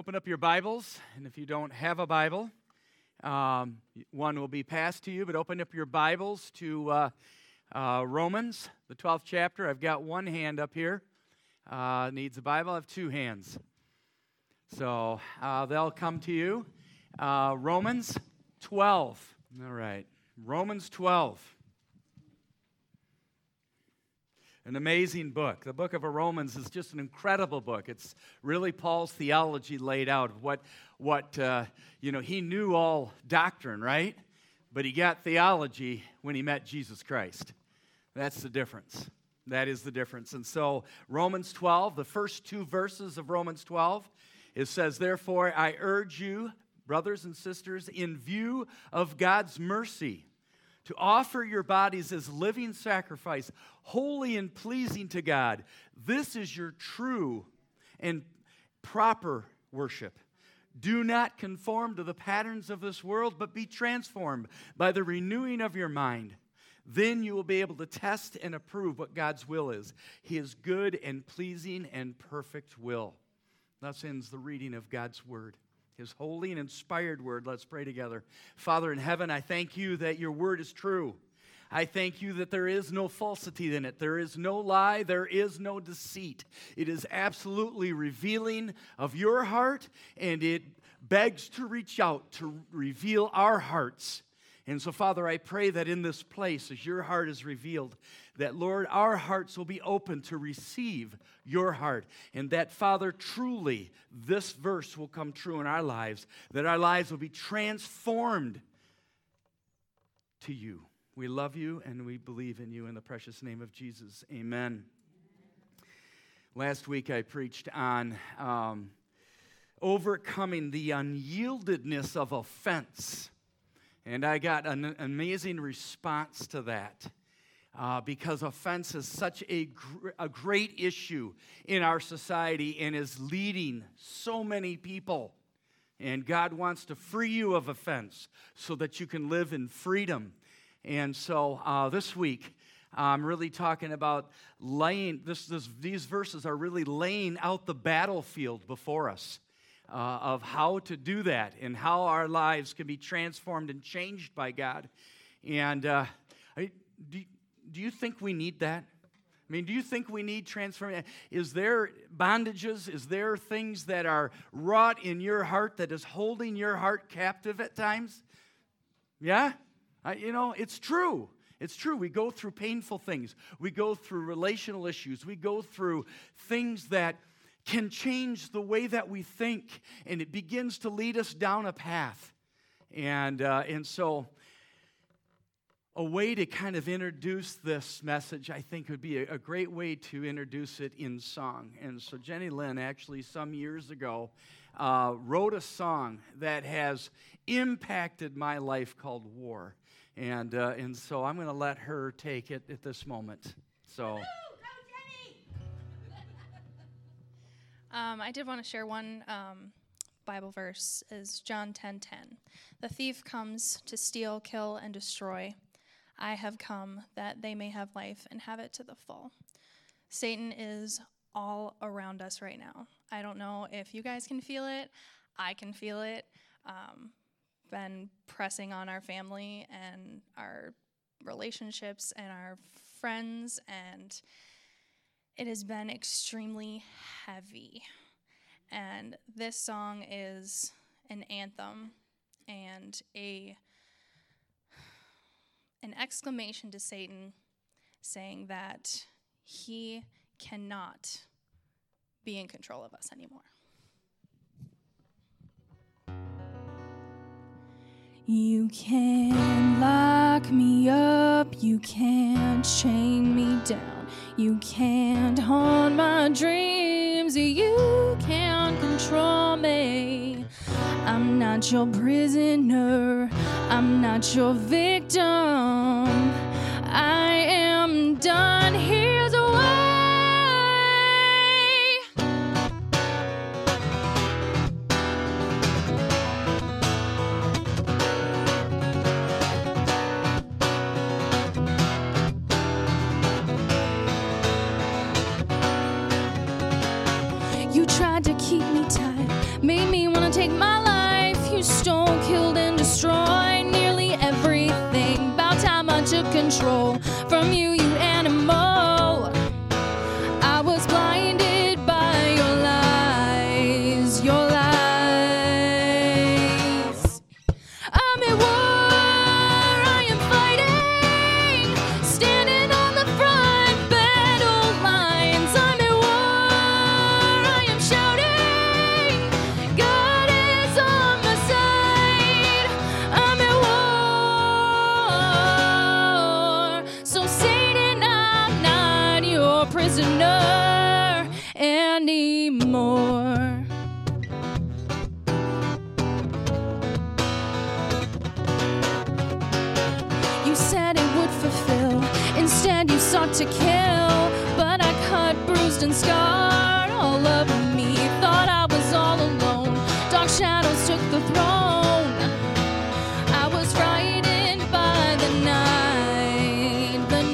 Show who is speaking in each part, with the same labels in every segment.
Speaker 1: Open up your Bibles, and if you don't have a Bible, one will be passed to you, but open up your Bibles to Romans, the 12th chapter. I've got one hand up here. Needs a Bible. I have two hands. So they'll come to you. Romans 12. All right. Romans 12. An amazing book. The book of Romans is just an incredible book. It's really Paul's theology laid out. He knew all doctrine, right? But he got theology when he met Jesus Christ. That's the difference. That is the difference. And so Romans 12, the first two verses of Romans 12, it says, "Therefore I urge you, brothers and sisters, in view of God's mercy, to offer your bodies as living sacrifice, holy and pleasing to God. This is your true and proper worship. Do not conform to the patterns of this world, but be transformed by the renewing of your mind. Then you will be able to test and approve what God's will is, His good and pleasing and perfect will." Thus ends the reading of God's word. His holy and inspired word. Let's pray together. Father in heaven, I thank you that your word is true. I thank you that there is no falsity in it. There is no lie. There is no deceit. It is absolutely revealing of your heart, and it begs to reach out to reveal our hearts. And so, Father, I pray that in this place, as your heart is revealed, that, Lord, our hearts will be open to receive your heart. And that, Father, truly, this verse will come true in our lives, that our lives will be transformed to you. We love you and we believe in you in the precious name of Jesus. Amen. Last week I preached on overcoming the unyieldedness of offense. And I got an amazing response to that because offense is such a great issue in our society and is leading so many people. And God wants to free you of offense so that you can live in freedom. And so this week, I'm really talking about these verses are really laying out the battlefield before us. Of how to do that and how our lives can be transformed and changed by God. And do you think we need that? I mean, do you think we need transformation? Is there bondages? Is there things that are wrought in your heart that is holding your heart captive at times? Yeah? It's true. It's true. We go through painful things. We go through relational issues. We go through things that can change the way that we think, and it begins to lead us down a path. And so a way to kind of introduce this message, I think, would be a great way to introduce it in song. And so Jenny Lynn, actually, some years ago, wrote a song that has impacted my life called War. And so I'm going to let her take it at this moment. So...
Speaker 2: I did want to share one Bible verse, is John 10:10. "The thief comes to steal, kill, and destroy. I have come that they may have life and have it to the full." Satan is all around us right now. I don't know if you guys can feel it. I can feel it. Been pressing on our family and our relationships and our friends, and it has been extremely heavy. And this song is an anthem and an exclamation to Satan saying that he cannot be in control of us anymore. You can't lock me up, you can't chain me down, you can't haunt my dreams, you can't control me. I'm not your prisoner, I'm not your victim, I am done, here's why. You tried to keep me tight, made me You stole, killed, and destroyed nearly everything. About time I took control from you, you animal. I was blinded by your lies, your lies. I'm at war, I am fighting, standing on the front battle lines. I'm at war, I am shouting, God is on my side. I'm at war, so Satan, I'm not your prisoner anymore. You said it would fulfill, instead you sought to kill. But I cut, bruised, and scarred all of me. Thought I was all alone, dark shadows took the throne. I was frightened by the night, the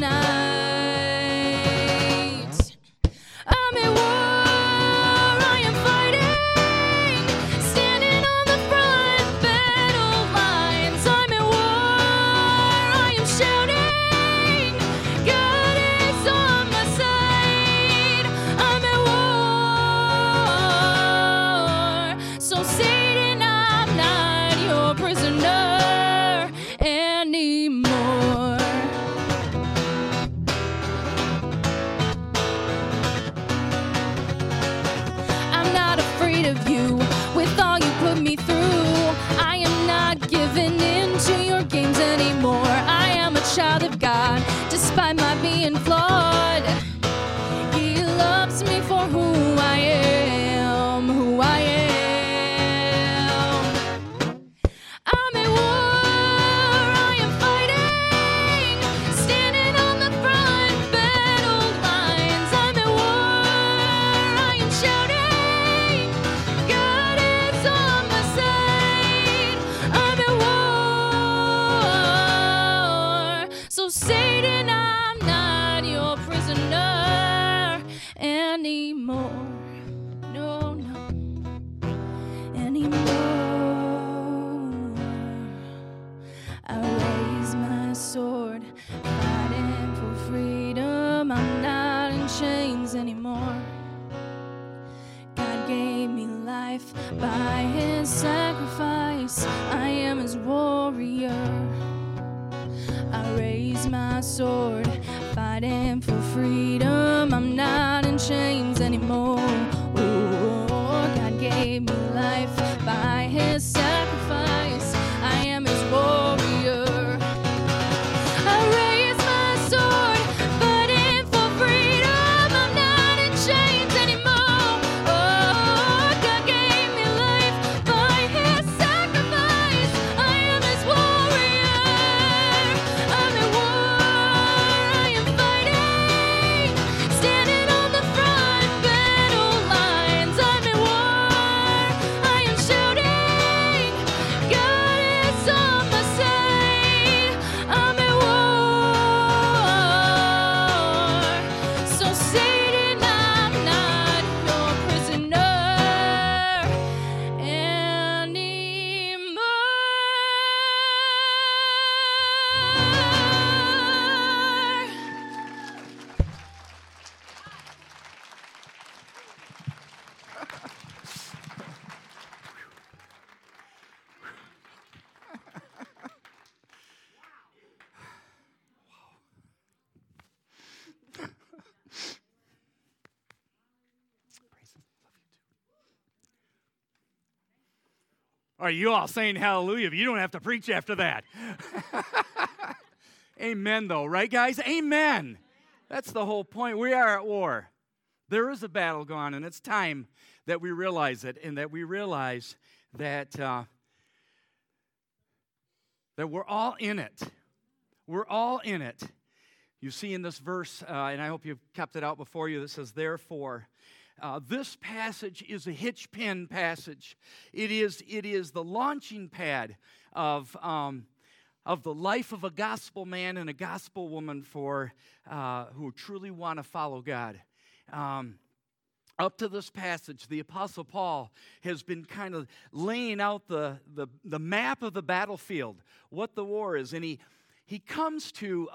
Speaker 2: night. I'm at war, I am fighting, standing on the front battle lines. I'm at war, I am shouting, God is on my side. I'm at war, so Satan, I'm not your prisoner anymore. I'm not afraid of you, with all you put me through. I am not giving in to your games anymore. I am a child of God, despite my being flawed. He loves me for who I am, who I am. I'm at war, I am fighting, standing on the front battle lines. I'm at war, I am shouting, God is on my side. I'm at war, so Satan, I'm not your prisoner anymore. No, no, anymore. I raise my sword, fighting for freedom. I'm not in chains anymore. God gave me life by his sacrifice. I am his warrior. I raise my sword, fighting for freedom. I'm not in chains anymore. Oh, God gave me life by his sacrifice. I am his warrior. I raise my sword, fighting for freedom. I'm not in chains anymore. Oh, God gave me life by his sacrifice. I am his warrior. I'm at war, I am fighting, standing on the front battle lines. I'm at war, I am shouting, God is on my side. I'm at war, so Satan, I'm not your prisoner anymore.
Speaker 1: Are you all saying hallelujah? You don't have to preach after that. Amen, though, right, guys? Amen. That's the whole point. We are at war. There is a battle going on, and it's time that we realize it, and that we realize that that we're all in it. We're all in it. You see in this verse, and I hope you've kept it out before you, that says, therefore. This passage is a hitch pin passage. It is the launching pad of the life of a gospel man and a gospel woman for who truly want to follow God. up to this passage, the Apostle Paul has been kind of laying out the map of the battlefield, what the war is. And he comes to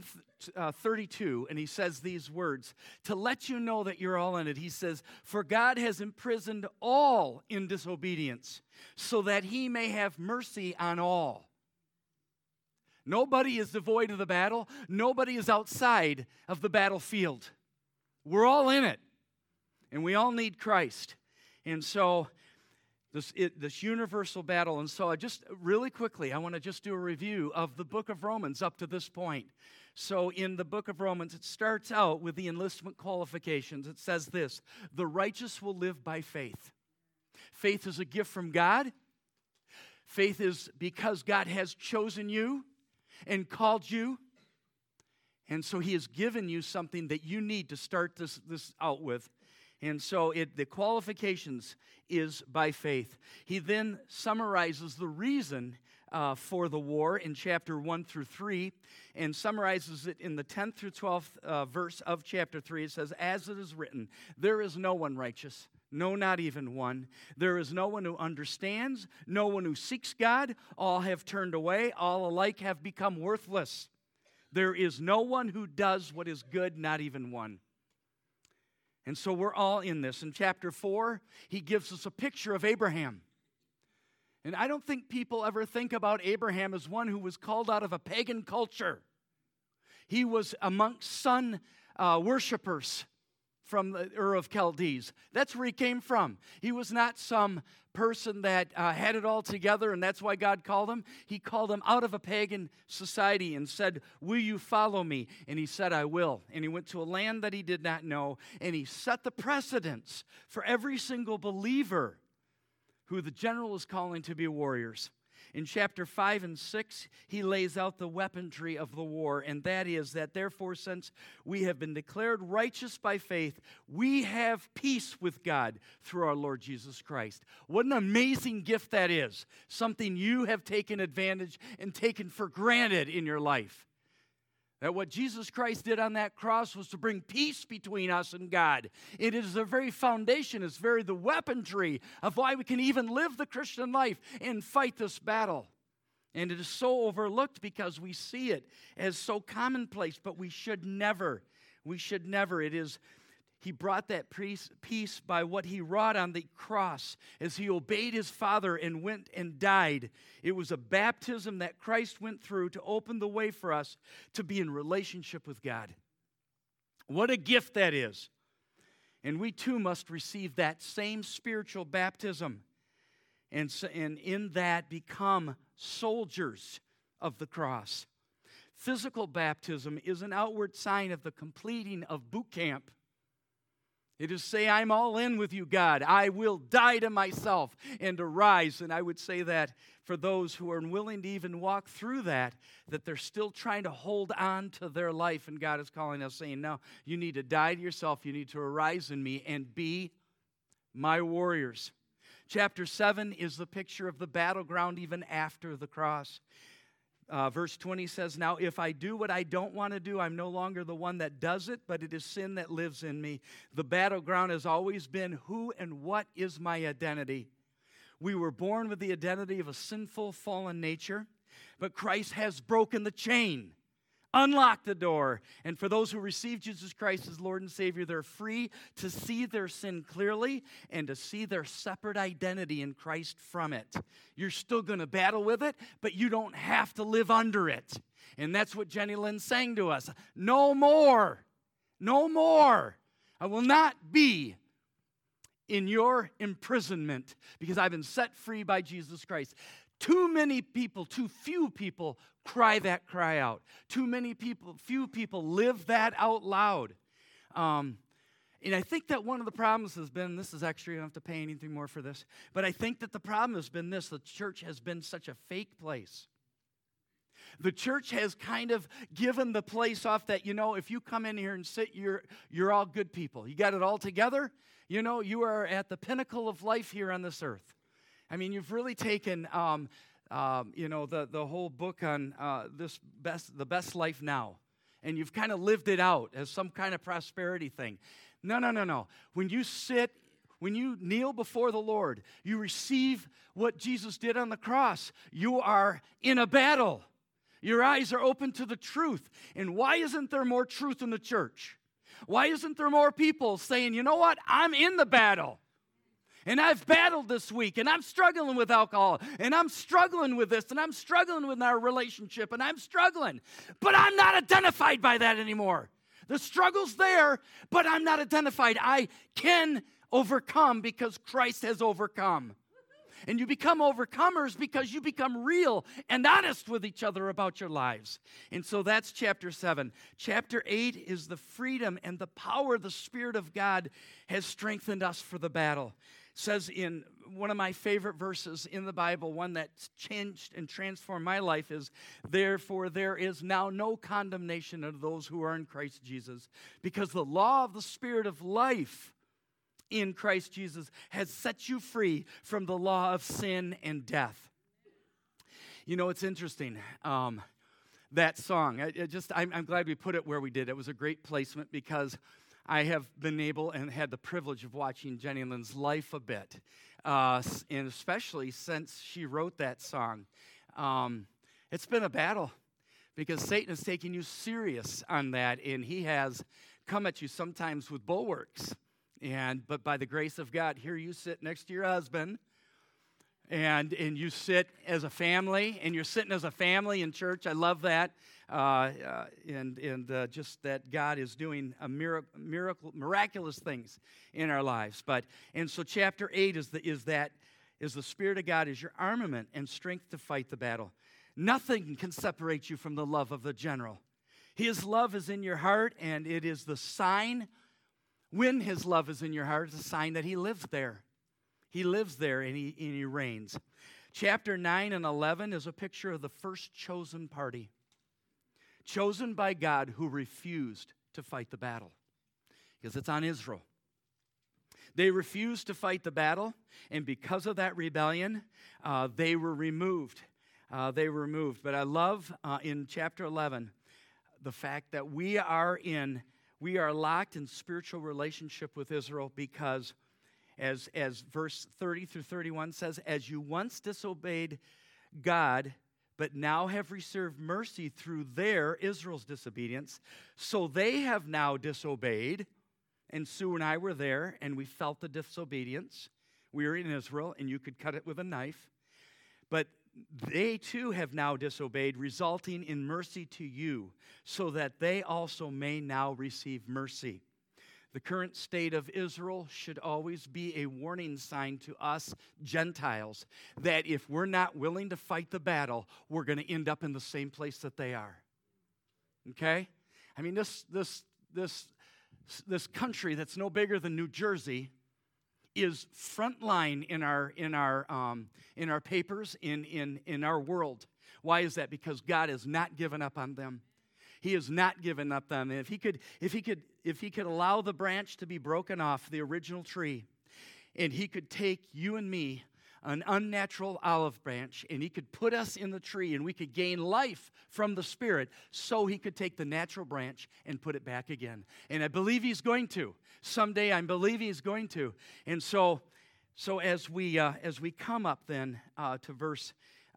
Speaker 1: 11:32, and he says these words, to let you know that you're all in it. He says, "For God has imprisoned all in disobedience, so that he may have mercy on all." Nobody is devoid of the battle. Nobody is outside of the battlefield. We're all in it. And we all need Christ. And so this universal battle. And so I just really quickly, I want to just do a review of the book of Romans up to this point. So in the book of Romans, it starts out with the enlistment qualifications. It says this: the righteous will live by faith. Faith is a gift from God. Faith is because God has chosen you and called you. And so he has given you something that you need to start this out with. And so the qualifications is by faith. He then summarizes the reason for the war in chapter 1 through 3 and summarizes it in the 10th through 12th verse of chapter 3. It says, "As it is written, there is no one righteous, no, not even one. There is no one who understands, no one who seeks God. All have turned away, all alike have become worthless. There is no one who does what is good, not even one." And so we're all in this. In chapter 4, he gives us a picture of Abraham. And I don't think people ever think about Abraham as one who was called out of a pagan culture. He was amongst sun worshipers from the Ur of Chaldees. That's where he came from. He was not some person that had it all together, and that's why God called him. He called him out of a pagan society and said, "Will you follow me?" And he said, "I will." And he went to a land that he did not know, and he set the precedence for every single believer who the general is calling to be warriors. In chapter 5 and 6, he lays out the weaponry of the war, and that is that therefore, since we have been declared righteous by faith, we have peace with God through our Lord Jesus Christ. What an amazing gift that is. Something you have taken advantage and taken for granted in your life. That what Jesus Christ did on that cross was to bring peace between us and God. It is the very foundation, it's the weaponry of why we can even live the Christian life and fight this battle. And it is so overlooked because we see it as so commonplace, but we should never. He brought that peace by what he wrought on the cross as he obeyed his Father and went and died. It was a baptism that Christ went through to open the way for us to be in relationship with God. What a gift that is. And we too must receive that same spiritual baptism and in that become soldiers of the cross. Physical baptism is an outward sign of the completing of boot camp. It is say, "I'm all in with you, God. I will die to myself and arise." And I would say that for those who are unwilling to even walk through that they're still trying to hold on to their life. And God is calling us, saying, "No, you need to die to yourself. You need to arise in me and be my warriors." Chapter 7 is the picture of the battleground even after the cross. Verse 20 says, "Now if I do what I don't want to do, I'm no longer the one that does it, but it is sin that lives in me." The battleground has always been, who and what is my identity? We were born with the identity of a sinful, fallen nature, but Christ has broken the chain, unlocked the door. And for those who receive Jesus Christ as Lord and Savior, they're free to see their sin clearly and to see their separate identity in Christ from it. You're still going to battle with it, but you don't have to live under it. And that's what Jenny Lynn's saying to us. No more. No more. I will not be in your imprisonment because I've been set free by Jesus Christ. Too few people cry that cry out. Few people live that out loud. And I think that one of the problems has been, this is extra, you don't have to pay anything more for this, but I think that the problem has been this: the church has been such a fake place. The church has kind of given the place off that, if you come in here and sit, you're all good people. You got it all together. You are at the pinnacle of life here on this earth. I mean, you've really taken, the whole book on the best life now, and you've kind of lived it out as some kind of prosperity thing. No, no, no, no. When you kneel before the Lord, you receive what Jesus did on the cross. You are in a battle. Your eyes are open to the truth. And why isn't there more truth in the church? Why isn't there more people saying, you know what, I'm in the battle? And I've battled this week, and I'm struggling with alcohol, and I'm struggling with this, and I'm struggling with our relationship, and I'm struggling. But I'm not identified by that anymore. The struggle's there, but I'm not identified. I can overcome because Christ has overcome. And you become overcomers because you become real and honest with each other about your lives. And so that's chapter 7. Chapter 8 is the freedom and the power the Spirit of God has strengthened us for the battle. It says in one of my favorite verses in the Bible, one that's changed and transformed my life, is, therefore there is now no condemnation of those who are in Christ Jesus, because the law of the Spirit of life in Christ Jesus has set you free from the law of sin and death. You know, it's interesting, that song. I'm glad we put it where we did. It was a great placement because I have been able and had the privilege of watching Jenny Lynn's life a bit, and especially since she wrote that song. It's been a battle because Satan is taking you serious on that, and he has come at you sometimes with bulwarks. But by the grace of God, here you sit next to your husband, and you sit as a family, and you're sitting as a family in church. I love that, just that God is doing a miraculous things in our lives. So chapter 8 is the Spirit of God is your armament and strength to fight the battle. Nothing can separate you from the love of the general. His love is in your heart, and it is the sign. When His love is in your heart, it's a sign that He lives there. He lives there, and He reigns. Chapter 9 and 11 is a picture of the first chosen party, chosen by God, who refused to fight the battle, because it's on Israel. They refused to fight the battle, and because of that rebellion, they were removed. But I love in chapter 11 the fact that we are locked in spiritual relationship with Israel, because as verse 30 through 31 says, as you once disobeyed God, but now have received mercy through Israel's disobedience, so they have now disobeyed. And Sue and I were there, and we felt the disobedience. We were in Israel, and you could cut it with a knife. But they too have now disobeyed, resulting in mercy to you, so that they also may now receive mercy. The current state of Israel should always be a warning sign to us Gentiles that if we're not willing to fight the battle, we're going to end up in the same place that they are. Okay? I mean, this country that's no bigger than New Jersey is frontline in our papers, in our world. Why is that? Because God has not given up on them. He has not given up on them. If he could allow the branch to be broken off the original tree, and He could take you and me, an unnatural olive branch, and He could put us in the tree, and we could gain life from the Spirit, so He could take the natural branch and put it back again. And I believe He's going to. Someday I believe He's going to. And so as we come up then to verse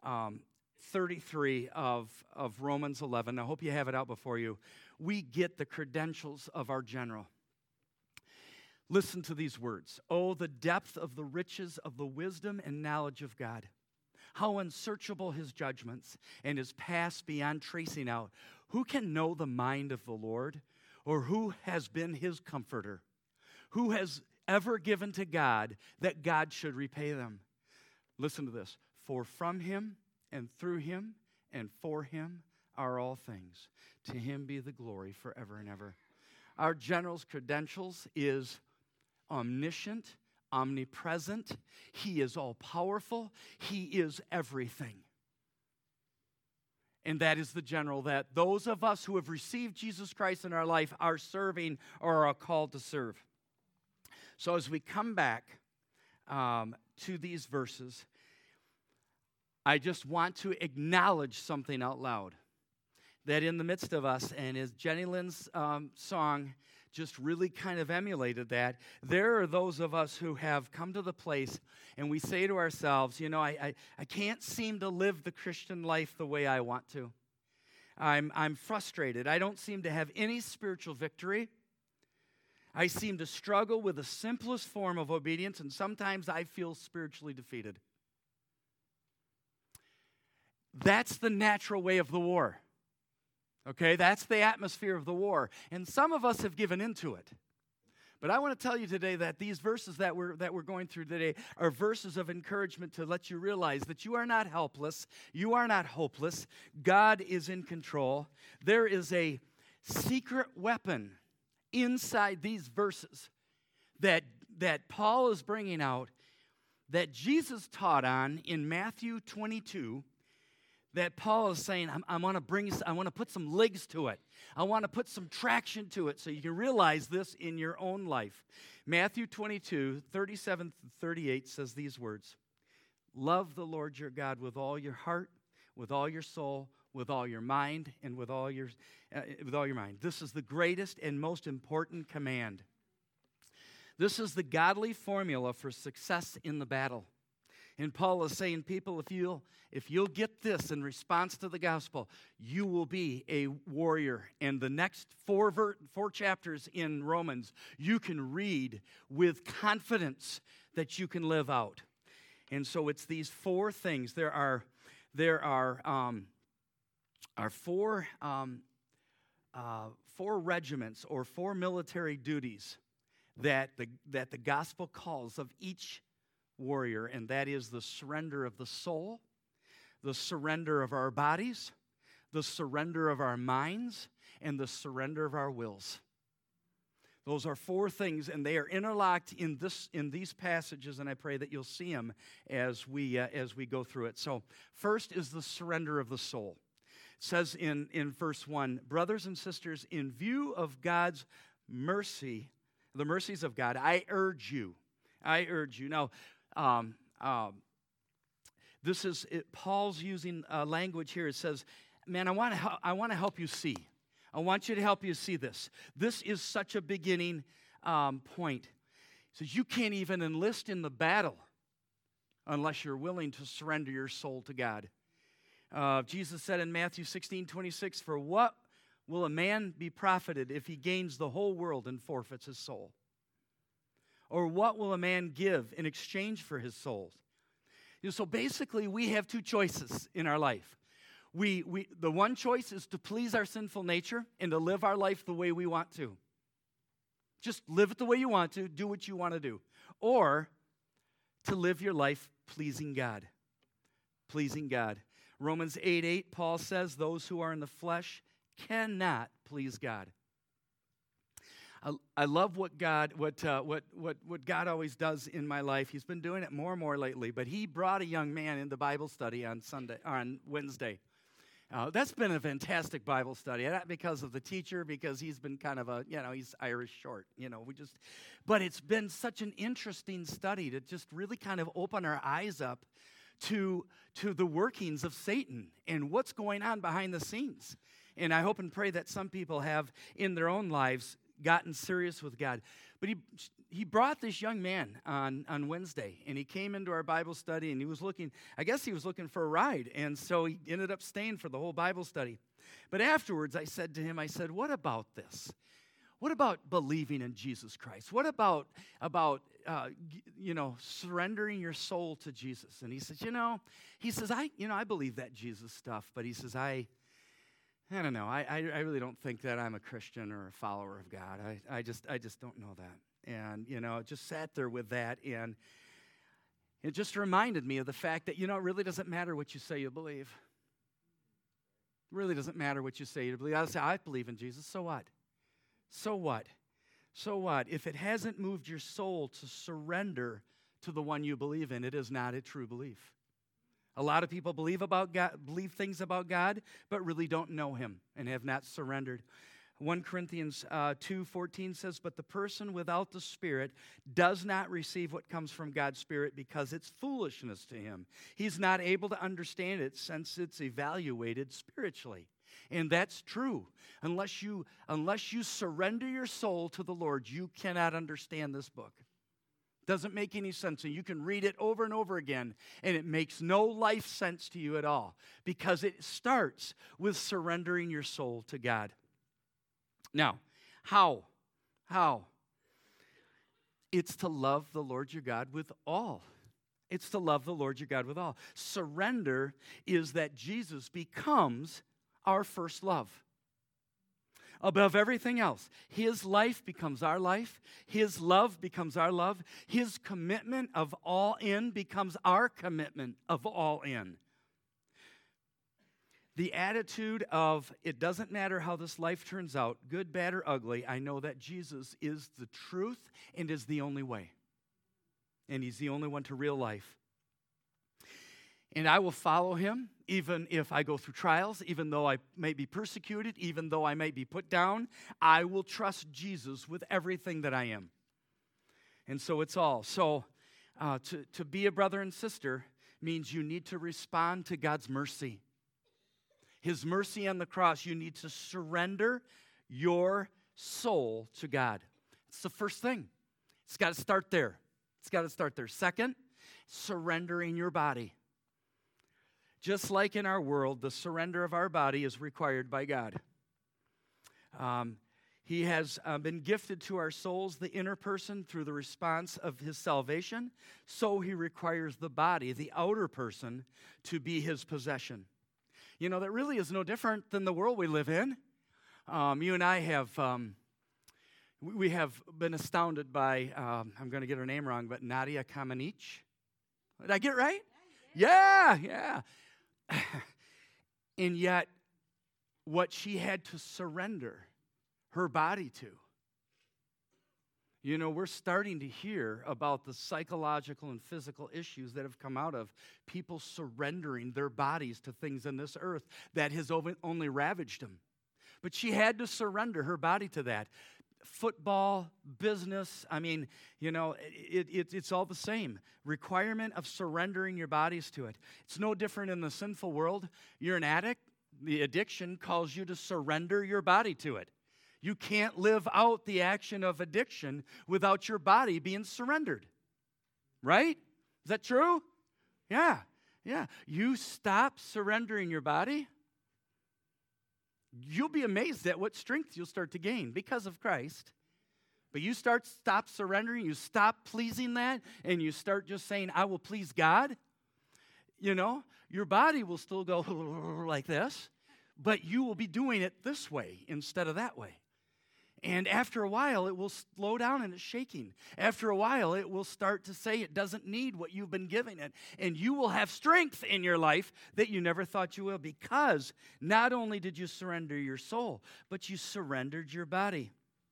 Speaker 1: 33 of Romans 11, I hope you have it out before you, we get the credentials of our general. Listen to these words. Oh, the depth of the riches of the wisdom and knowledge of God. How unsearchable His judgments, and His paths beyond tracing out. Who can know the mind of the Lord? Or who has been His comforter? Who has ever given to God that God should repay them? Listen to this. For from Him and through Him and for Him are all things. To Him be the glory forever and ever. Our general's credentials is omniscient, omnipresent. He is all-powerful. He is everything. And that is the general that those of us who have received Jesus Christ in our life are serving or are called to serve. So as we come back to these verses, I just want to acknowledge something out loud. That in the midst of us, and as Jenny Lynn's song just really kind of emulated that. There are those of us who have come to the place and we say to ourselves, I can't seem to live the Christian life the way I want to. I'm frustrated. I don't seem to have any spiritual victory. I seem to struggle with the simplest form of obedience, and sometimes I feel spiritually defeated. That's the natural way of the war. Okay, that's the atmosphere of the war. And some of us have given into it. But I want to tell you today that these verses that we're going through today are verses of encouragement to let you realize that you are not helpless. You are not hopeless. God is in control. There is a secret weapon inside these verses that Paul is bringing out, that Jesus taught on in Matthew 22, that Paul is saying, I want to put some legs to it. I want to put some traction to it so you can realize this in your own life. Matthew 22, 37-38 says these words: love the Lord your God with all your heart, with all your soul, with all your mind, and with all your mind. This is the greatest and most important command. This is the godly formula for success in the battle. And Paul is saying, people, if you'll get this in response to the gospel, you will be a warrior. And the next four chapters in Romans, you can read with confidence that you can live out. And so it's these four things. There are four regiments or four military duties that the gospel calls of each warrior, and that is the surrender of the soul, the surrender of our bodies, the surrender of our minds, and the surrender of our wills. Those are four things, and they are interlocked in these passages, and I pray that you'll see them as we go through it. So first is the surrender of the soul. It says in verse 1, brothers and sisters, in view of God's mercy, the mercies of God, I urge you. Now, this is Paul's using language here. It says, man, I want to help you see. I want you to help you see this. This is such a beginning point. He says, you can't even enlist in the battle unless you're willing to surrender your soul to God. Jesus said in Matthew 16:26, for what will a man be profited if he gains the whole world and forfeits his soul? Or what will a man give in exchange for his soul? So basically, we have two choices in our life. The one choice is to please our sinful nature and to live our life the way we want to. Just live it the way you want to, do what you want to do. Or to live your life pleasing God. Pleasing God. Romans 8:8, Paul says, those who are in the flesh cannot please God. I love what God always does in my life. He's been doing it more and more lately, but he brought a young man into Bible study on Wednesday. That's been a fantastic Bible study, not because of the teacher, because he's been kind of he's Irish short, but it's been such an interesting study to just really kind of open our eyes up to the workings of Satan and what's going on behind the scenes. And I hope and pray that some people have in their own lives gotten serious with God. But he brought this young man on Wednesday, and he came into our Bible study, and he was looking for a ride, and so he ended up staying for the whole Bible study. But afterwards, I said to him, what about this? What about believing in Jesus Christ? What about surrendering your soul to Jesus? And he says, I believe that Jesus stuff, but he says, I don't know. I really don't think that I'm a Christian or a follower of God. I just don't know that. And, just sat there with that, and it just reminded me of the fact that, it really doesn't matter what you say you believe. It really doesn't matter what you say you believe. I say, I believe in Jesus, so what? So what? So what? If it hasn't moved your soul to surrender to the one you believe in, it is not a true belief. A lot of people believe things about God, but really don't know him and have not surrendered. 1 Corinthians 2:14 says, but the person without the Spirit does not receive what comes from God's Spirit because it's foolishness to him. He's not able to understand it since it's evaluated spiritually. And that's true. Unless you surrender your soul to the Lord, you cannot understand this book. Doesn't make any sense. And you can read it over and over again, and it makes no life sense to you at all, because it starts with surrendering your soul to God. Now, how? It's to love the Lord your God with all. It's to love the Lord your God with all. Surrender is that Jesus becomes our first love. Above everything else, His life becomes our life. His love becomes our love. His commitment of all in becomes our commitment of all in. The attitude of, it doesn't matter how this life turns out, good, bad, or ugly, I know that Jesus is the truth and is the only way. And He's the only one to real life. And I will follow Him, even if I go through trials, even though I may be persecuted, even though I may be put down. I will trust Jesus with everything that I am. And so it's all. So to be a brother and sister means you need to respond to God's mercy. His mercy on the cross, you need to surrender your soul to God. It's the first thing. It's got to start there. Second, surrendering your body. Just like in our world, the surrender of our body is required by God. He has been gifted to our souls, the inner person, through the response of His salvation. So He requires the body, the outer person, to be His possession. You know, that really is no different than the world we live in. You and I have, we have been astounded by, I'm going to get her name wrong, but Nadia Comaneci. Did I get it right? Yeah. And yet, what she had to surrender her body to. You know, we're starting to hear about the psychological and physical issues that have come out of people surrendering their bodies to things on this earth that has only ravaged them. But she had to surrender her body to that. Football, business, I mean, you know, it's all the same. Requirement of surrendering your bodies to it. It's no different in the sinful world. You're an addict. The addiction calls you to surrender your body to it. You can't live out the action of addiction without your body being surrendered. Right? Is that true? Yeah. You stop surrendering your body, you'll be amazed at what strength you'll start to gain because of Christ. But you stop surrendering, you stop pleasing that, and you start just saying, I will please God. You know, your body will still go like this, but you will be doing it this way instead of that way. And after a while, it will slow down and it's shaking. After a while, it will start to say it doesn't need what you've been giving it. And you will have strength in your life that you never thought you will, because not only did you surrender your soul, but you surrendered your body.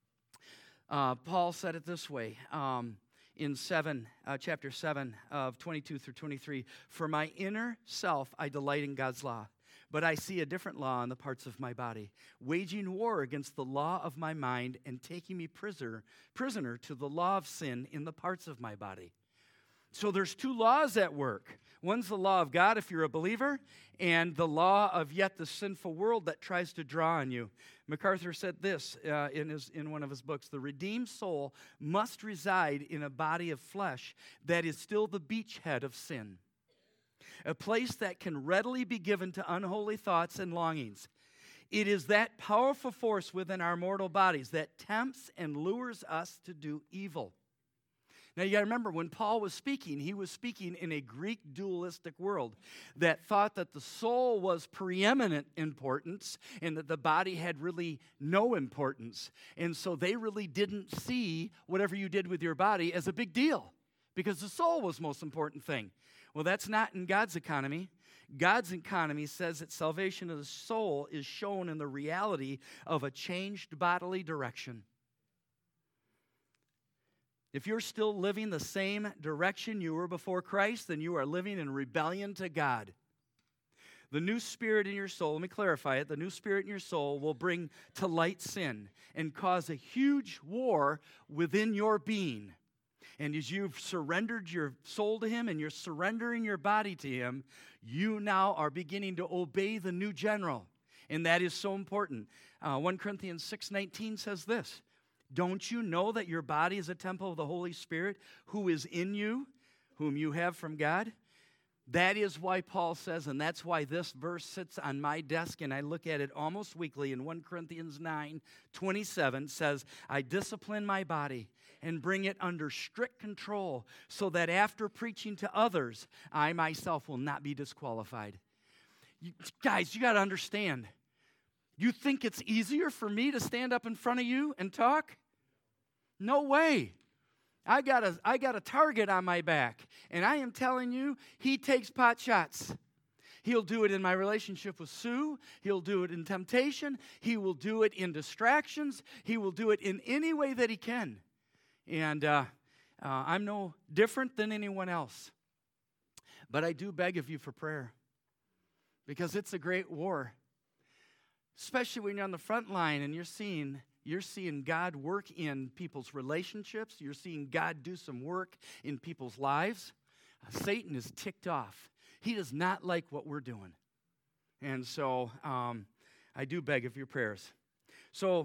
Speaker 1: Paul said it this way in chapter 7 of 22 through 23. For my inner self, I delight in God's law. But I see a different law in the parts of my body, waging war against the law of my mind and taking me prisoner to the law of sin in the parts of my body. So there's two laws at work. One's the law of God if you're a believer, and the law of yet the sinful world that tries to draw on you. MacArthur said this in one of his books: the redeemed soul must reside in a body of flesh that is still the beachhead of sin. A place that can readily be given to unholy thoughts and longings. It is that powerful force within our mortal bodies that tempts and lures us to do evil. Now you got to remember, when Paul was speaking, he was speaking in a Greek dualistic world that thought that the soul was preeminent importance and that the body had really no importance. And so they really didn't see whatever you did with your body as a big deal, because the soul was the most important thing. Well, that's not in God's economy. God's economy says that salvation of the soul is shown in the reality of a changed bodily direction. If you're still living the same direction you were before Christ, then you are living in rebellion to God. The new spirit in your soul, let me clarify it, the new spirit in your soul will bring to light sin and cause a huge war within your being. And as you've surrendered your soul to Him and you're surrendering your body to Him, you now are beginning to obey the new general. And that is so important. 1 Corinthians 6:19 says this, don't you know that your body is a temple of the Holy Spirit who is in you, whom you have from God? That is why Paul says, and that's why this verse sits on my desk, and I look at it almost weekly in 1 Corinthians 9:27 says, I discipline my body and bring it under strict control so that after preaching to others, I myself will not be disqualified. Guys, you got to understand. You think it's easier for me to stand up in front of you and talk? No way. I got a target on my back, and I am telling you, he takes pot shots. He'll do it in my relationship with Sue. He'll do it in temptation. He will do it in distractions. He will do it in any way that he can. And I'm no different than anyone else. But I do beg of you for prayer, because it's a great war, especially when you're on the front line and you're seeing God work in people's relationships. You're seeing God do some work in people's lives. Satan is ticked off. He does not like what we're doing. And so I do beg of your prayers. So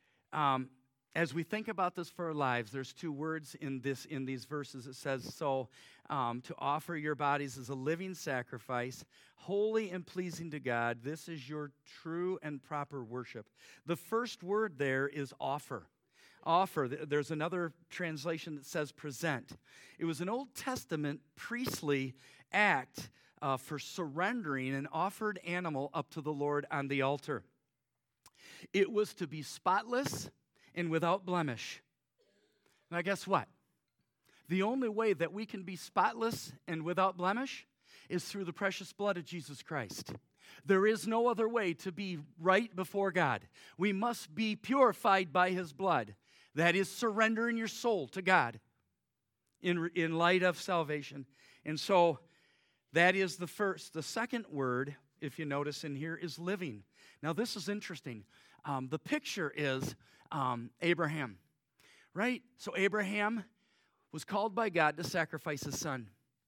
Speaker 1: as we think about this for our lives, there's two words in these verses. It says, so to offer your bodies as a living sacrifice, holy and pleasing to God. This is your true and proper worship. The first word there is offer. Offer. There's another translation that says present. It was an Old Testament priestly act for surrendering an offered animal up to the Lord on the altar. It was to be spotless and without blemish. Now, guess what? The only way that we can be spotless and without blemish is through the precious blood of Jesus Christ. There is no other way to be right before God. We must be purified by his blood. That is surrendering your soul to God in light of salvation. And so that is the first. The second word, if you notice in here, is living. Now, this is interesting. The picture is Abraham, right? So Abraham was called by God to sacrifice his son.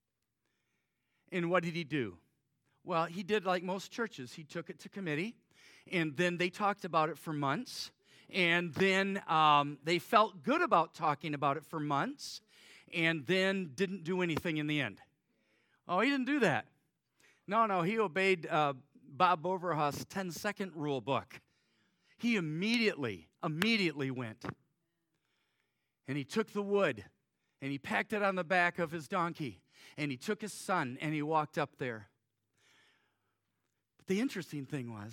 Speaker 1: And what did he do? Well, he did like most churches. He took it to committee, and then they talked about it for months, and then they felt good about talking about it for months, and then didn't do anything in the end. Oh, he didn't do that. No, he obeyed Bob Overhaus' 10-second rule book. He immediately went, and he took the wood, and he packed it on the back of his donkey, and he took his son, and he walked up there. But the interesting thing was,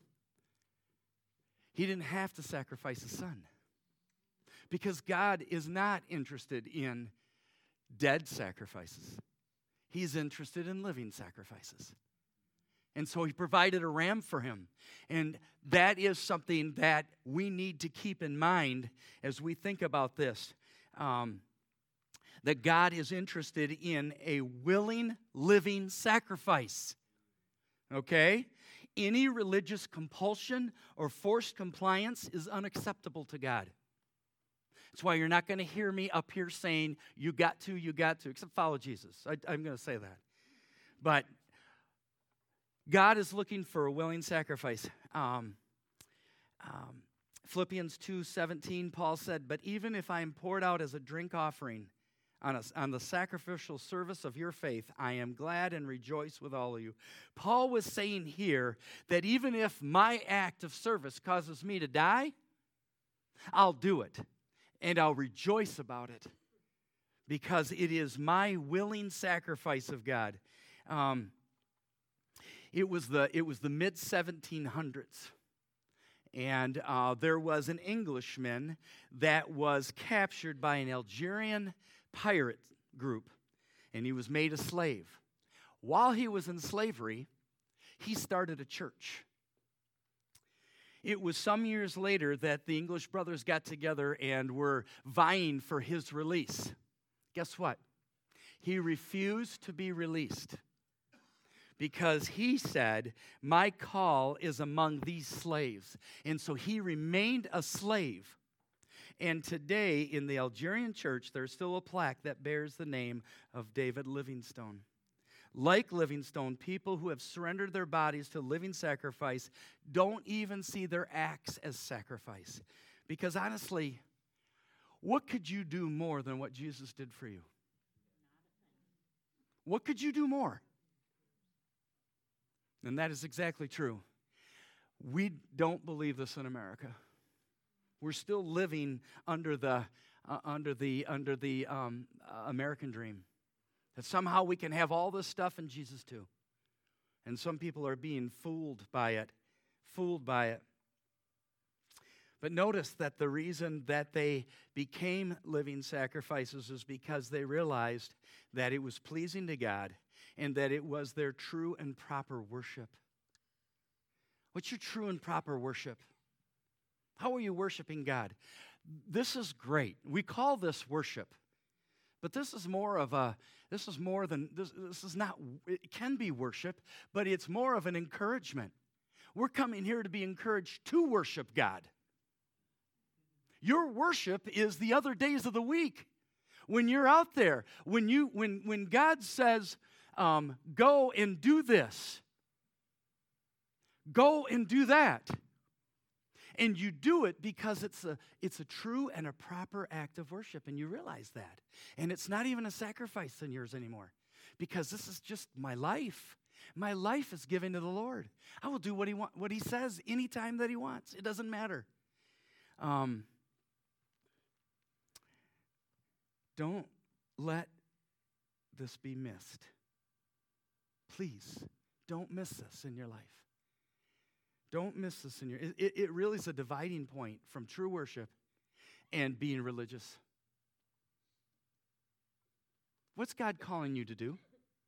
Speaker 1: he didn't have to sacrifice his son, because God is not interested in dead sacrifices. He's interested in living sacrifices. And so he provided a ram for him. And that is something that we need to keep in mind as we think about this. That God is interested in a willing, living sacrifice. Okay? Any religious compulsion or forced compliance is unacceptable to God. That's why you're not going to hear me up here saying, you got to, except follow Jesus. I'm going to say that. But God is looking for a willing sacrifice. Philippians 2:17, Paul said, but even if I am poured out as a drink offering on the sacrificial service of your faith, I am glad and rejoice with all of you. Paul was saying here that even if my act of service causes me to die, I'll do it, and I'll rejoice about it, because it is my willing sacrifice of God. It was the mid-1700s, and there was an Englishman that was captured by an Algerian pirate group, and he was made a slave. While he was in slavery, he started a church. It was some years later that the English brothers got together and were vying for his release. Guess what? He refused to be released, because he said, my call is among these slaves. And so he remained a slave. And today in the Algerian church, there's still a plaque that bears the name of David Livingstone. like Livingstone, people who have surrendered their bodies to living sacrifice, don't even see their acts as sacrifice. Because honestly, what could you do more than what Jesus did for you? What could you do more? And that is exactly true. We don't believe this in America. We're still living under the American dream. That somehow we can have all this stuff and Jesus too. And some people are being fooled by it. But notice that the reason that they became living sacrifices is because they realized that it was pleasing to God and that it was their true and proper worship. What's your true and proper worship? How are you worshiping God? This is great. We call this worship. But this is more than, this is not, it can be worship, but it's more of an encouragement. We're coming here to be encouraged to worship God. Your worship is the other days of the week. When you're out there, when God says, go and do this, go and do that. And you do it because it's a true and a proper act of worship, and you realize that. And it's not even a sacrifice in yours anymore, because this is just my life. My life is given to the Lord. I will do what He says anytime that He wants. It doesn't matter. Don't let this be missed. Please, don't miss this in your life. Don't miss this in your... It really is a dividing point from true worship and being religious. What's God calling you to do?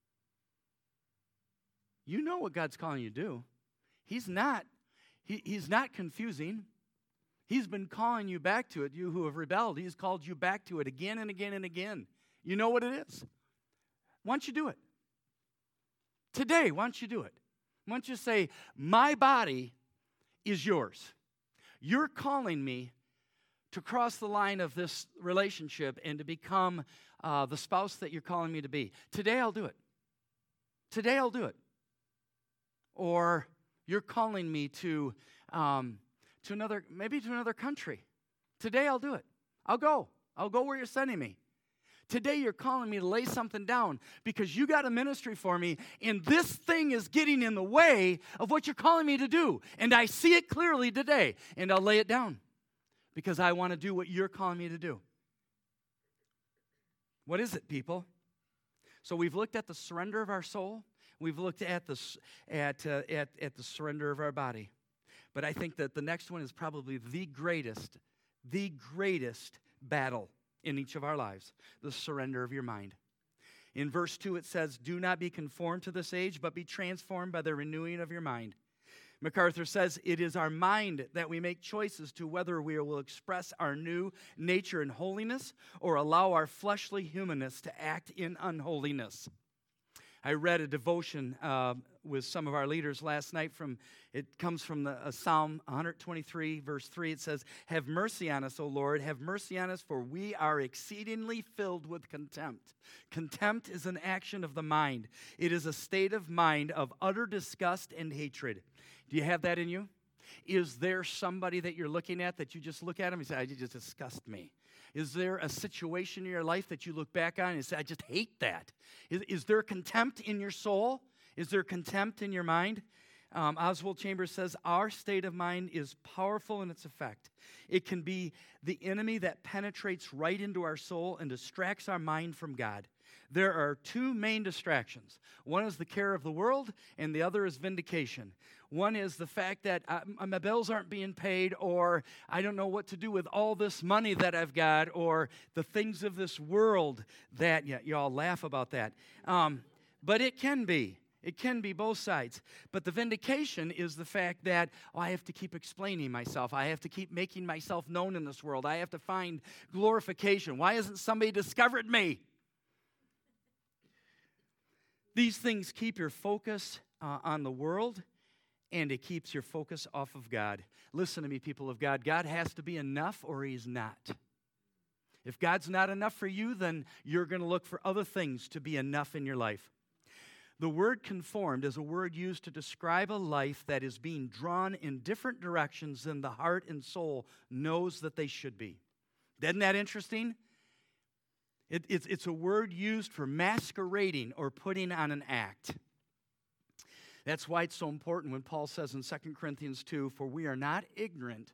Speaker 1: You know what God's calling you to do. He's not confusing. He's been calling you back to it. You who have rebelled, He's called you back to it again and again and again. You know what it is. Why don't you do it? Today, why don't you do it? Why don't you say, my body is yours. You're calling me to cross the line of this relationship and to become the spouse that you're calling me to be. Today, I'll do it. Today, I'll do it. Or you're calling me to another country. Today, I'll do it. I'll go where you're sending me. Today you're calling me to lay something down because you got a ministry for me, and this thing is getting in the way of what you're calling me to do. And I see it clearly today, and I'll lay it down because I want to do what you're calling me to do. What is it, people? So we've looked at the surrender of our soul. We've looked at the surrender of our body. But I think that the next one is probably the greatest battle in each of our lives, the surrender of your mind. In verse 2 it says, do not be conformed to this age, but be transformed by the renewing of your mind. MacArthur says, it is our mind that we make choices to whether we will express our new nature in holiness or allow our fleshly humanness to act in unholiness. I read a devotion with some of our leaders last night. It comes from Psalm 123, verse 3. It says, have mercy on us, O Lord, have mercy on us, for we are exceedingly filled with contempt. Contempt is an action of the mind. It is a state of mind of utter disgust and hatred. Do you have that in you? Is there somebody that you're looking at that you just look at them and say, you just disgust me? Is there a situation in your life that you look back on and say, I just hate that? Is there contempt in your soul? Is there contempt in your mind? Oswald Chambers says, our state of mind is powerful in its effect. It can be the enemy that penetrates right into our soul and distracts our mind from God. There are two main distractions. One is the care of the world, and the other is vindication. One is the fact that my bills aren't being paid, or I don't know what to do with all this money that I've got, or the things of this world that, y'all laugh about that. But it can be. It can be both sides. But the vindication is the fact that I have to keep explaining myself. I have to keep making myself known in this world. I have to find glorification. Why hasn't somebody discovered me? These things keep your focus on the world, and it keeps your focus off of God. Listen to me, people of God. God has to be enough or He's not. If God's not enough for you, then you're going to look for other things to be enough in your life. The word conformed is a word used to describe a life that is being drawn in different directions than the heart and soul knows that they should be. Isn't that interesting? It's a word used for masquerading or putting on an act. That's why it's so important when Paul says in 2 Corinthians 2, "For we are not ignorant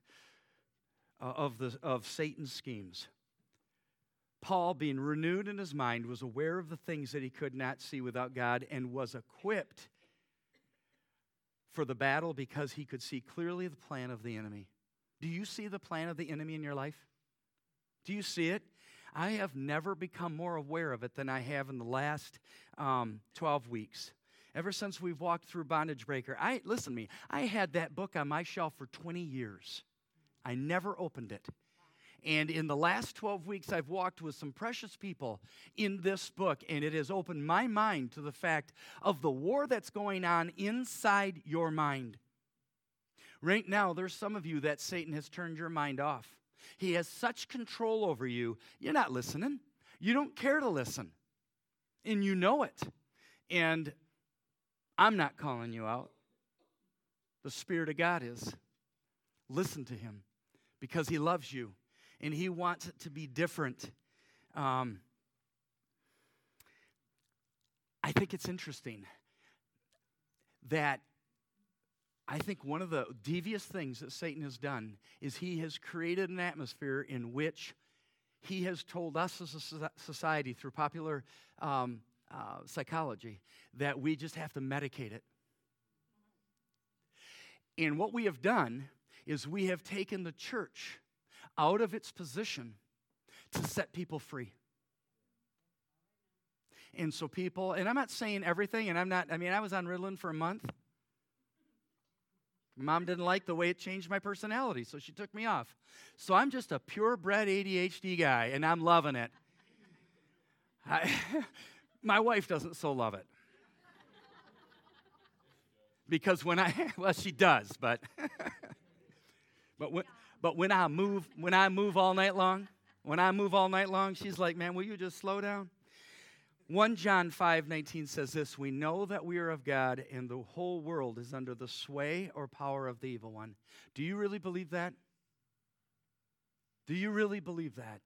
Speaker 1: of Satan's schemes." Paul, being renewed in his mind, was aware of the things that he could not see without God and was equipped for the battle because he could see clearly the plan of the enemy. Do you see the plan of the enemy in your life? Do you see it? I have never become more aware of it than I have in the last 12 weeks. Ever since we've walked through Bondage Breaker, listen to me, I had that book on my shelf for 20 years. I never opened it. And in the last 12 weeks, I've walked with some precious people in this book, and it has opened my mind to the fact of the war that's going on inside your mind. Right now, there's some of you that Satan has turned your mind off. He has such control over you, you're not listening. You don't care to listen. And you know it. And I'm not calling you out. The Spirit of God is. Listen to Him because He loves you. And He wants it to be different. I think it's interesting that I think one of the devious things that Satan has done is he has created an atmosphere in which he has told us as a society through popular psychology that we just have to medicate it. And what we have done is we have taken the church out of its position to set people free. And so people, and I'm not saying everything, and I was on Ritalin for a month. Mom didn't like the way it changed my personality, so she took me off. So I'm just a purebred ADHD guy, and I'm loving it. My wife doesn't so love it. Because she does, but when I move all night long, she's like, "Man, will you just slow down?" 1 John 5:19 says this, "We know that we are of God, and the whole world is under the sway or power of the evil one." Do you really believe that? Do you really believe that?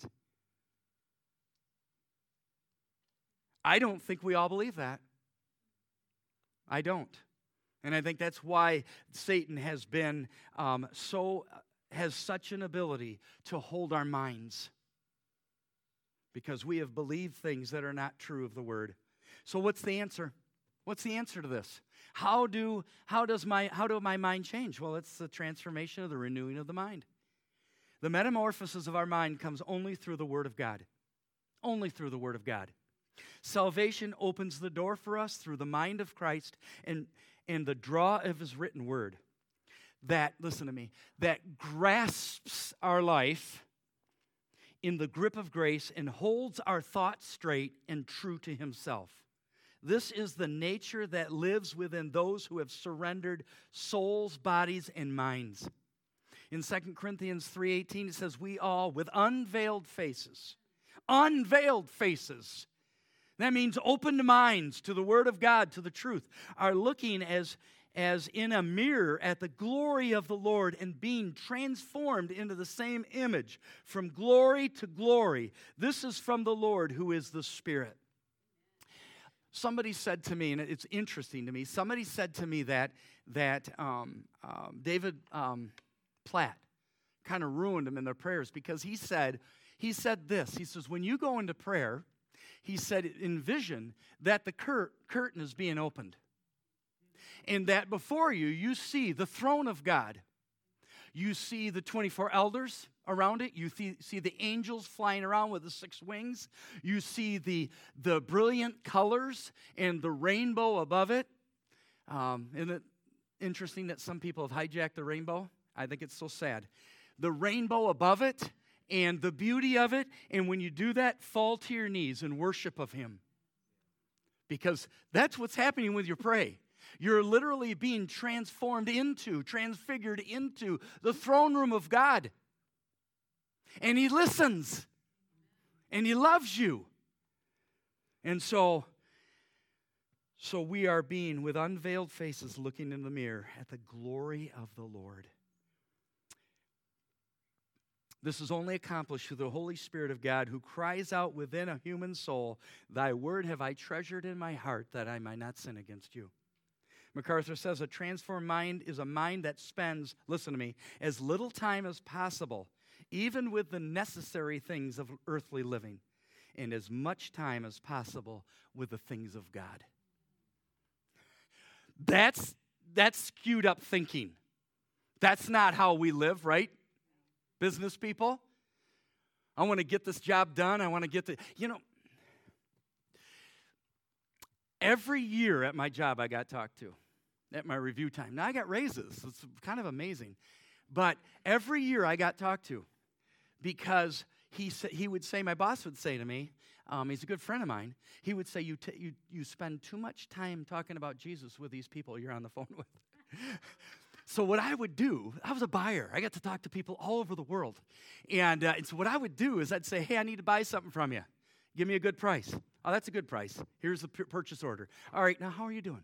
Speaker 1: I don't think we all believe that. I don't. And I think that's why Satan has been has such an ability to hold our minds. Because we have believed things that are not true of the Word. So what's the answer? What's the answer to this? How do my mind change? Well, it's the transformation of the renewing of the mind. The metamorphosis of our mind comes only through the Word of God. Only through the Word of God. Salvation opens the door for us through the mind of Christ and the draw of His written Word. That, listen to me, that grasps our life in the grip of grace and holds our thoughts straight and true to Himself. This is the nature that lives within those who have surrendered souls, bodies, and minds. In 2 Corinthians 3:18, it says, "We all, with unveiled faces," that means opened minds to the Word of God, to the truth, are looking as in a mirror at the glory of the Lord and being transformed into the same image from glory to glory. This is from the Lord who is the Spirit. Somebody said to me, and it's interesting to me, somebody said to me that David Platt kind of ruined him in their prayers because he said this. He says, when you go into prayer, he said, envision that the curtain is being opened. And that before you see the throne of God. You see the 24 elders around it. You see the angels flying around with the 6 wings. You see the brilliant colors and the rainbow above it. Isn't it interesting that some people have hijacked the rainbow? I think it's so sad. The rainbow above it and the beauty of it. And when you do that, fall to your knees in worship of Him. Because that's what's happening with your pray. You're literally being transfigured into the throne room of God. And He listens. And He loves you. And so So we are being, with unveiled faces, looking in the mirror at the glory of the Lord. This is only accomplished through the Holy Spirit of God, who cries out within a human soul, "Thy word have I treasured in my heart, that I might not sin against you." MacArthur says a transformed mind is a mind that spends, listen to me, as little time as possible, even with the necessary things of earthly living, and as much time as possible with the things of God. That's skewed up thinking. That's not how we live, right? Business people. I want to get this job done. I want to get the, every year at my job I got talked to at my review time. Now I got raises. It's kind of amazing. But every year I got talked to because he would say, my boss would say to me, he's a good friend of mine, he would say, you spend too much time talking about Jesus with these people you're on the phone with. So what I would do, I was a buyer. I got to talk to people all over the world. And so what I would do is I'd say, hey, I need to buy something from you. Give me a good price. Oh, that's a good price. Here's the purchase order. All right, now how are you doing?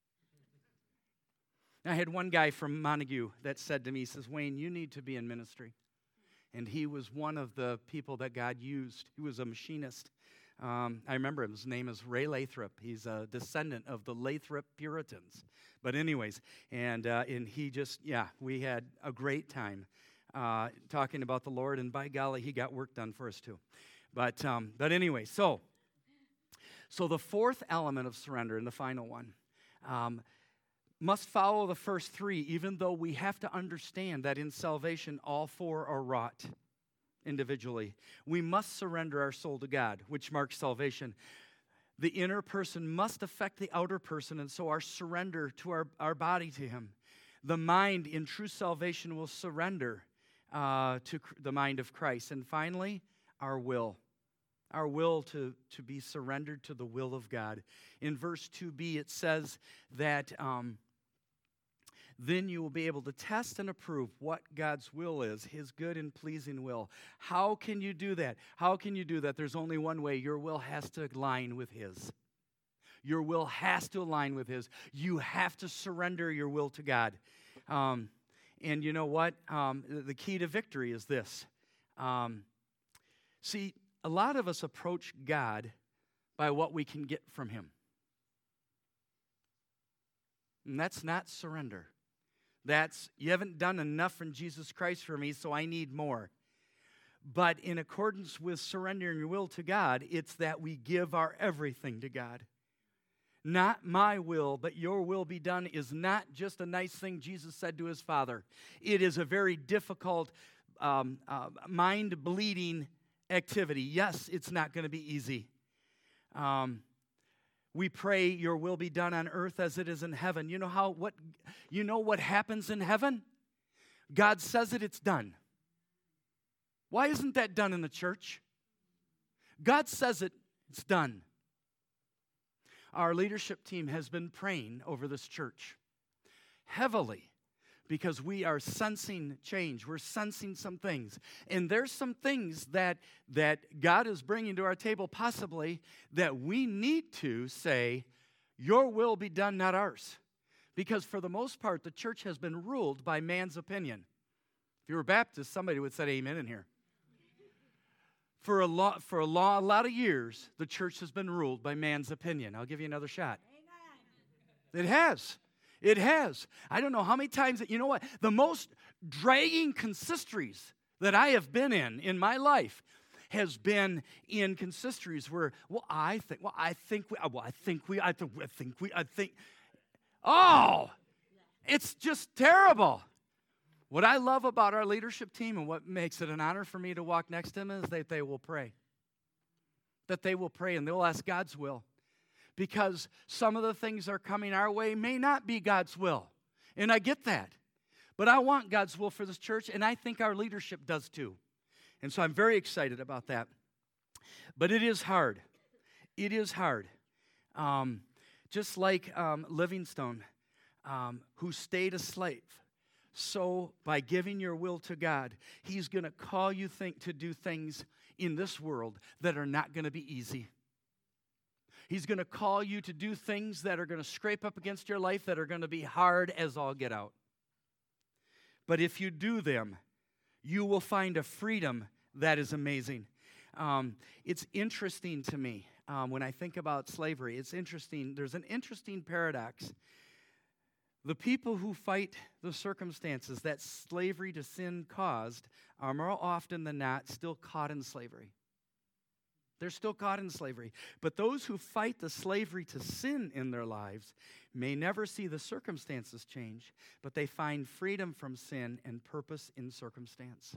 Speaker 1: I had one guy from Montague that said to me, he says, Wayne, you need to be in ministry. And he was one of the people that God used. He was a machinist. I remember him. His name is Ray Lathrop. He's a descendant of the Lathrop Puritans. But anyways, and he just, we had a great time talking about the Lord. And by golly, he got work done for us too. But anyway, so the fourth element of surrender, and the final one, must follow the first three, even though we have to understand that in salvation, all four are wrought individually. We must surrender our soul to God, which marks salvation. The inner person must affect the outer person, and so our surrender to our body to Him. The mind in true salvation will surrender to the mind of Christ. And finally, our will. Our will to be surrendered to the will of God. In verse 2b, it says that then you will be able to test and approve what God's will is, His good and pleasing will. How can you do that? How can you do that? There's only one way. Your will has to align with His. Your will has to align with His. You have to surrender your will to God. And you know what? The key to victory is this. See, a lot of us approach God by what we can get from Him. And that's not surrender. That's, you haven't done enough in Jesus Christ for me, so I need more. But in accordance with surrendering your will to God, it's that we give our everything to God. Not my will, but your will be done is not just a nice thing Jesus said to His Father. It is a very difficult, mind-bleeding activity. Yes, it's not going to be easy. We pray, your will be done on earth as it is in heaven. You know what happens in heaven? God says it's done. Why isn't that done in the church? God says it's done. Our leadership team has been praying over this church heavily because we are sensing change. We're sensing some things. And there's some things that God is bringing to our table possibly that we need to say, your will be done, not ours. Because for the most part, the church has been ruled by man's opinion. If you were Baptist, somebody would say amen in here. For a lot of years, the church has been ruled by man's opinion. I'll give you another shot. Amen. It has. It has. I don't know how many times, you know what? The most dragging consistories that I have been in my life has been in consistories where, I think. Oh, it's just terrible. What I love about our leadership team and what makes it an honor for me to walk next to them is that they will pray. That they will pray and they'll ask God's will. Because some of the things that are coming our way may not be God's will. And I get that. But I want God's will for this church, and I think our leadership does too. And so I'm very excited about that. But it is hard. It is hard. Just like Livingstone, who stayed a slave. So by giving your will to God, He's going to call you to do things in this world that are not going to be easy. He's going to call you to do things that are going to scrape up against your life, that are going to be hard as all get out. But if you do them, you will find a freedom that is amazing. It's interesting to me when I think about slavery. It's interesting. There's an interesting paradox. The people who fight the circumstances that slavery to sin caused are more often than not still caught in slavery. They're still caught in slavery. But those who fight the slavery to sin in their lives may never see the circumstances change, but they find freedom from sin and purpose in circumstance.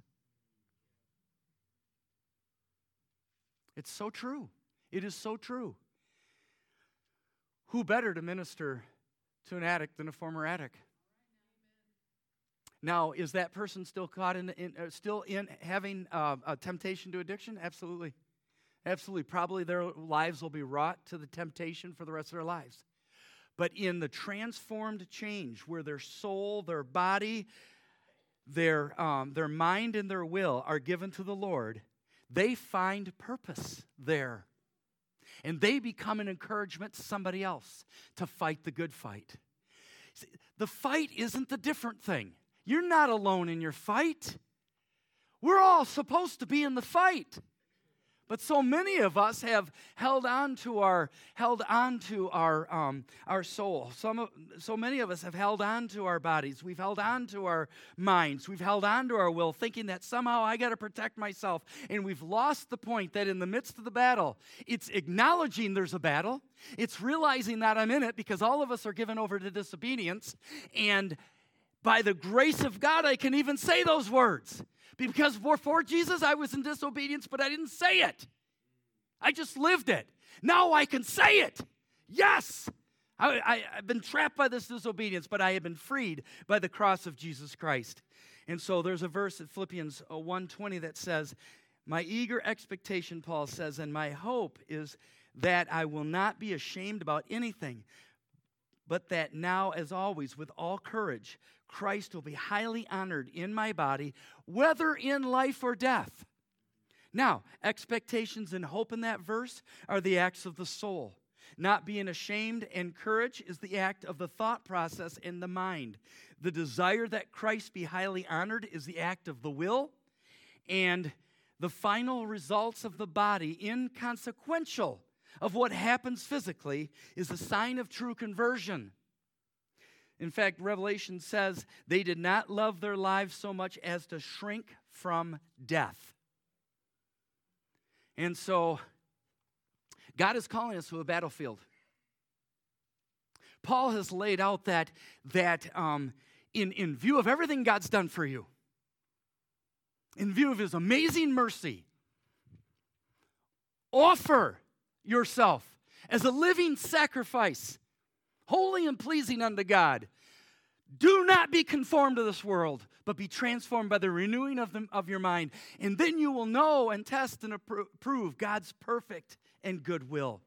Speaker 1: It's so true. It is so true. Who better to minister to an addict than a former addict? Now, is that person still caught in having a temptation to addiction? Absolutely. Absolutely. Probably their lives will be wrought to the temptation for the rest of their lives. But in the transformed change where their soul, their body, their mind, and their will are given to the Lord, they find purpose there. And they become an encouragement to somebody else to fight the good fight. See, the fight isn't the different thing. You're not alone in your fight. We're all supposed to be in the fight. But so many of us have held on to our soul. So many of us have held on to our bodies. We've held on to our minds. We've held on to our will, thinking that somehow I got to protect myself. And we've lost the point that in the midst of the battle, it's acknowledging there's a battle. It's realizing that I'm in it, because all of us are given over to disobedience. And by the grace of God, I can even say those words. Because before Jesus, I was in disobedience, but I didn't say it. I just lived it. Now I can say it. Yes, I've been trapped by this disobedience, but I have been freed by the cross of Jesus Christ. And so there's a verse at Philippians 1:20 that says, my eager expectation, Paul says, and my hope is that I will not be ashamed about anything, but that now, as always, with all courage, Christ will be highly honored in my body, whether in life or death. Now, expectations and hope in that verse are the acts of the soul. Not being ashamed and courage is the act of the thought process in the mind. The desire that Christ be highly honored is the act of the will. And the final results of the body, inconsequential of what happens physically, is a sign of true conversion. In fact, Revelation says they did not love their lives so much as to shrink from death. And so, God is calling us to a battlefield. Paul has laid out that in view of everything God's done for you, in view of His amazing mercy, offer yourself as a living sacrifice, holy and pleasing unto God. Do not be conformed to this world, but be transformed by the renewing of your mind. And then you will know and test and approve God's perfect and good will.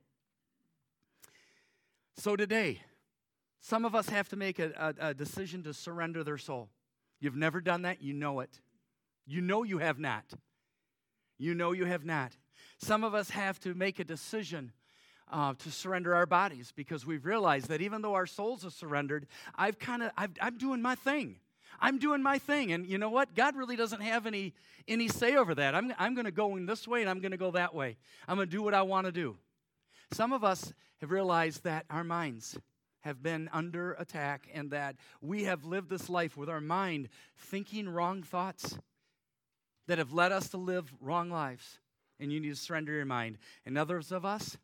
Speaker 1: So today, some of us have to make a decision to surrender their soul. You've never done that. You know it. You know you have not. You know you have not. Some of us have to make a decision to surrender our bodies, because we've realized that even though our souls are surrendered, I'm doing my thing. I'm doing my thing. And you know what? God really doesn't have any say over that. I'm going to go in this way and I'm going to go that way. I'm going to do what I want to do. Some of us have realized that our minds have been under attack and that we have lived this life with our mind thinking wrong thoughts that have led us to live wrong lives. And you need to surrender your mind. And others of us,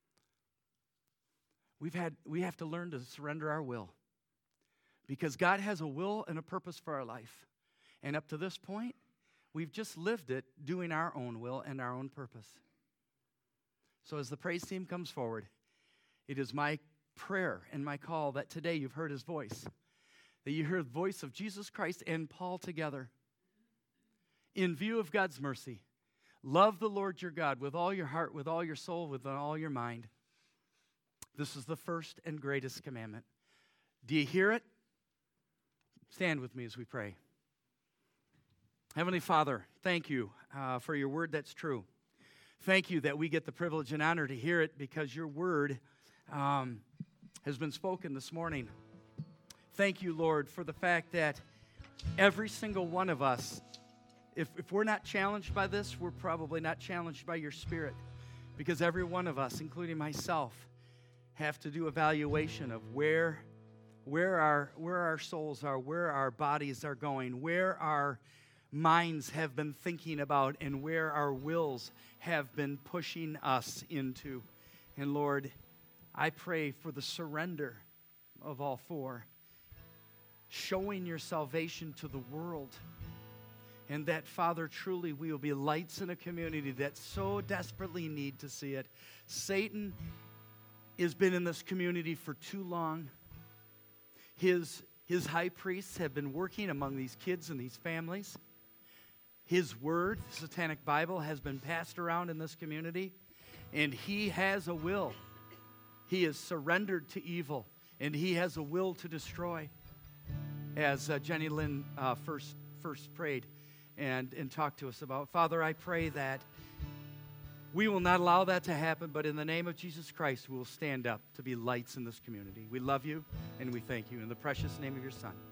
Speaker 1: we have to learn to surrender our will, because God has a will and a purpose for our life. And up to this point, we've just lived it doing our own will and our own purpose. So as the praise team comes forward, it is my prayer and my call that today you've heard His voice, that you hear the voice of Jesus Christ and Paul together. In view of God's mercy, love the Lord your God with all your heart, with all your soul, with all your mind. This is the first and greatest commandment. Do you hear it? Stand with me as we pray. Heavenly Father, thank you for your word that's true. Thank you that we get the privilege and honor to hear it because your word has been spoken this morning. Thank you, Lord, for the fact that every single one of us, if we're not challenged by this, we're probably not challenged by your Spirit, because every one of us, including myself, have to do evaluation of where our souls are, where our bodies are going, where our minds have been thinking about, and where our wills have been pushing us into. And Lord, I pray for the surrender of all four, showing your salvation to the world. And that, Father, truly we will be lights in a community that so desperately need to see it. Satan has been in this community for too long. His high priests have been working among these kids and these families. His word, the Satanic Bible, has been passed around in this community. And he has a will. He is surrendered to evil. And he has a will to destroy. As Jenny Lynn first prayed and talked to us about. Father, I pray that we will not allow that to happen, but in the name of Jesus Christ, we will stand up to be lights in this community. We love you and we thank you. In the precious name of your Son.